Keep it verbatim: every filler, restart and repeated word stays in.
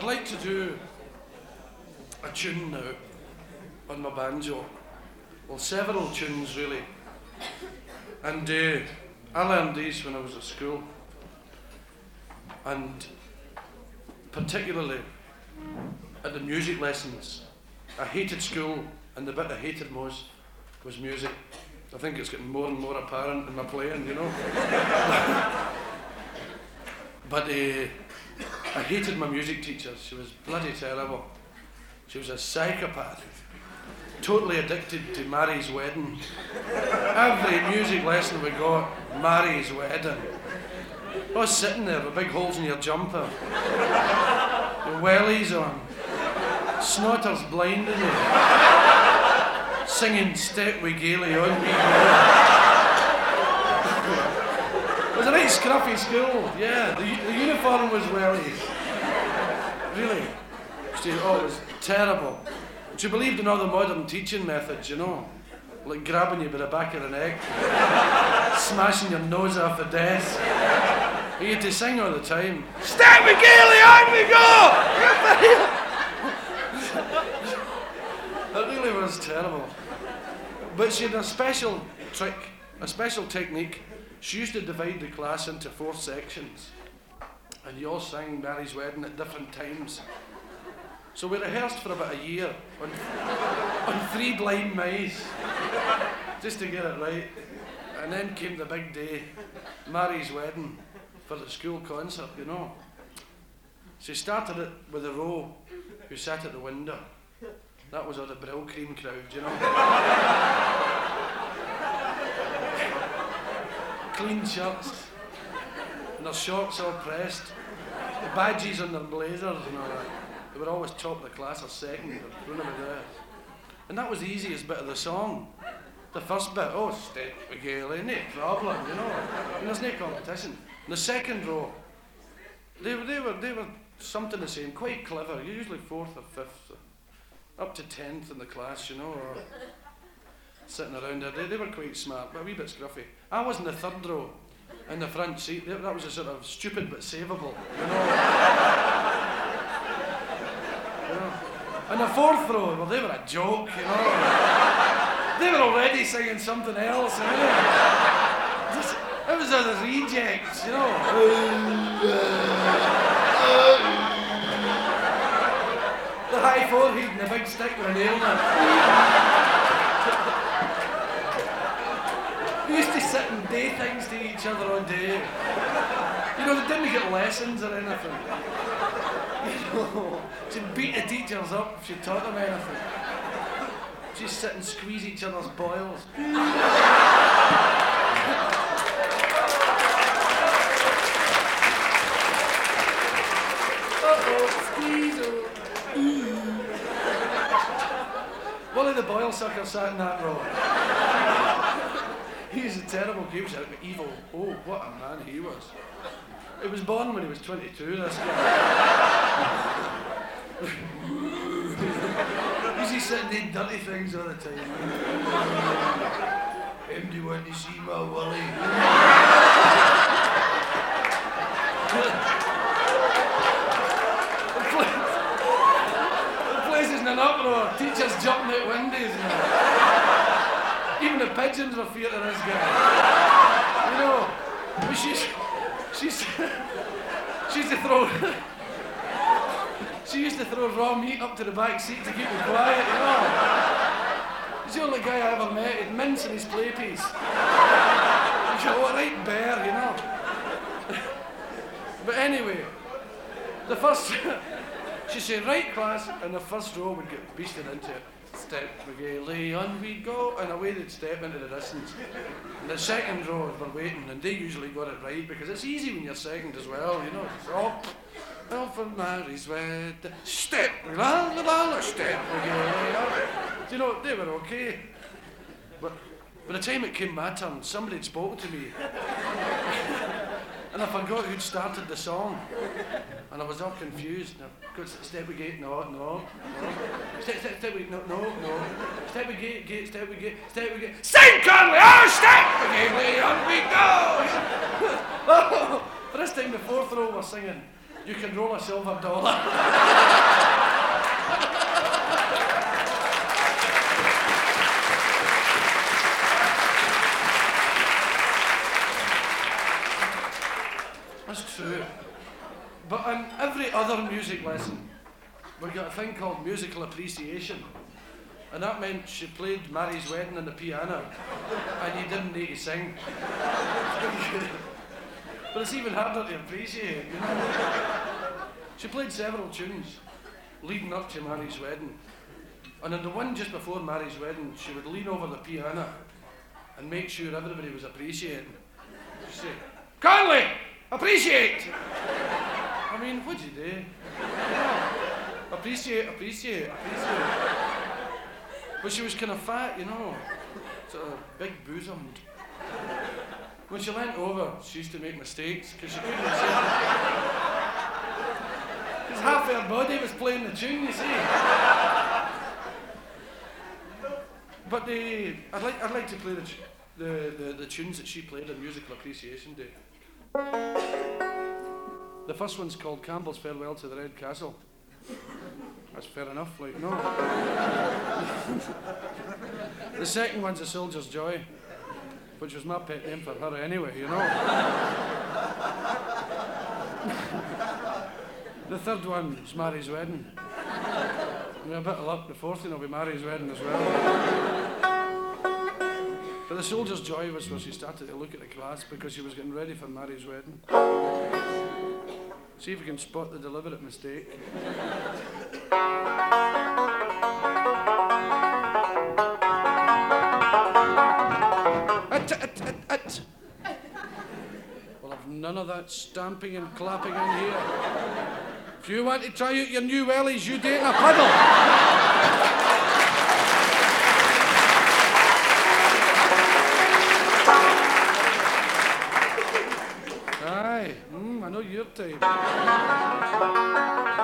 like to do a tune now on my banjo. Well, several tunes really. And uh, I learned these when I was at school. And particularly at the music lessons. I hated school, and the bit I hated most was music. I think it's getting more and more apparent in my playing, you know. But uh, I hated my music teacher. She was bloody terrible. She was a psychopath. Totally addicted to Mary's Wedding. Every music lesson we got, Mary's Wedding. I was sitting there with big holes in your jumper, your wellies on, snotters blinding you, singing Step Wi Gailey on me. It was a right scruffy school, yeah. The, the uniform was wellies. Really. Oh, it was terrible. She believed in all the modern teaching methods, you know, like grabbing you by the back of the neck, smashing your nose off the desk. You had to sing all the time. Step Wi Gailey, on we go! It really was terrible. But she had a special trick, a special technique. She used to divide the class into four sections, and you all sang Mary's Wedding at different times. So we rehearsed for about a year on, on three blind mice, just to get it right. And then came the big day, Mary's Wedding, for the school concert, you know. She started it with a row who sat at the window. That was all the Brill Cream crowd, you know. Clean shirts, and their shorts all pressed, the badges on their blazers and all that. They were always top of the class or second, or one of the And that was the easiest bit of the song. The first bit, oh, Step Wi Gailey, no problem, you know. And there's no competition. And the second row, they, they were they were something the same, quite clever. You're usually fourth or fifth, up to tenth in the class, you know, or sitting around there. They, they were quite smart, but a wee bit scruffy. I was in the third row, in the front seat. That was a sort of stupid but savable, you know. You know. And the fourth row, well, they were a joke, you know. They were already singing something else, you know. Just, it was a rejects, you know. The high forehead and the big stick with a nail in it. We used to sit and day things to each other all day. You know, they didn't get lessons or anything. You know, she'd beat the teachers up if she taught them anything. She'd sit and squeeze each other's boils. Uh-oh, squeeze, oh. Wally the Boyle sucker sat in that row. He was a terrible kid, he was like evil. Oh, what a man he was. He was born when he was twenty-two, this guy. He's just sitting doing dirty things all the time. Him, do you want to see my Wally? The place is in an uproar. Teachers jumping out windows and all. Even the pigeons were feared of this guy. You know, but she's, she's, she used to throw, she used to throw raw meat up to the back seat to keep me quiet, you know. He's the only guy I ever met, he'd mince in his play piece. He's a right bear, you know. But anyway, the first, she said, right class, and the first row would get beasted into it. Step Wi Gailey, on we go, and away they'd step into the distance. And the second row were waiting, and they usually got it right, because it's easy when you're second as well, you know. It's up, oh, for Mary's Wedding, step, la la la, step Wi Gailey. You know, they were okay. But by the time it came my turn, somebody had spoken to me. And I forgot who'd started the song. And I was all confused. Step Wi Gailey, no, no, no. Step, step, step, no, no, no. Step Wi Gailey, Gailey, step Wi Gailey, step Wi Gailey. Sing, Conway! Oh, step Wi Gailey, on we go! Oh, for this time the fourth row were singing, You Can Roll a Silver Dollar. one music lesson, we got a thing called musical appreciation. And that meant she played Mary's Wedding on the piano, and you didn't need to sing. But it's even harder to appreciate, you know. She played several tunes leading up to Mary's Wedding. And on the one just before Mary's Wedding, she would lean over the piano and make sure everybody was appreciating. She'd say, Conley, appreciate! I mean, what'd you do? Appreciate, appreciate, appreciate. But she was kind of fat, you know, sort of big bosomed. When she leant over, she used to make mistakes because she couldn't sing. Because half her body was playing the tune, you see. But the, I'd like, I'd like to play the, the, the, the tunes that she played on Musical Appreciation Day. The first one's called Campbell's Farewell to the Red Castle. That's fair enough, like, no. The second one's A Soldier's Joy, which was my pet name for her anyway, you know. The third one is Mary's Wedding. With a bit of luck, the fourth one will be Mary's Wedding as well. But The Soldier's Joy was where she started to look at the class because she was getting ready for Mary's Wedding. See if you can spot the deliberate mistake. At, at, at, at. We'll have none of that stamping and clapping in here. If you want to try out your new wellies, you do it in a puddle. Aye, mm, I know your type.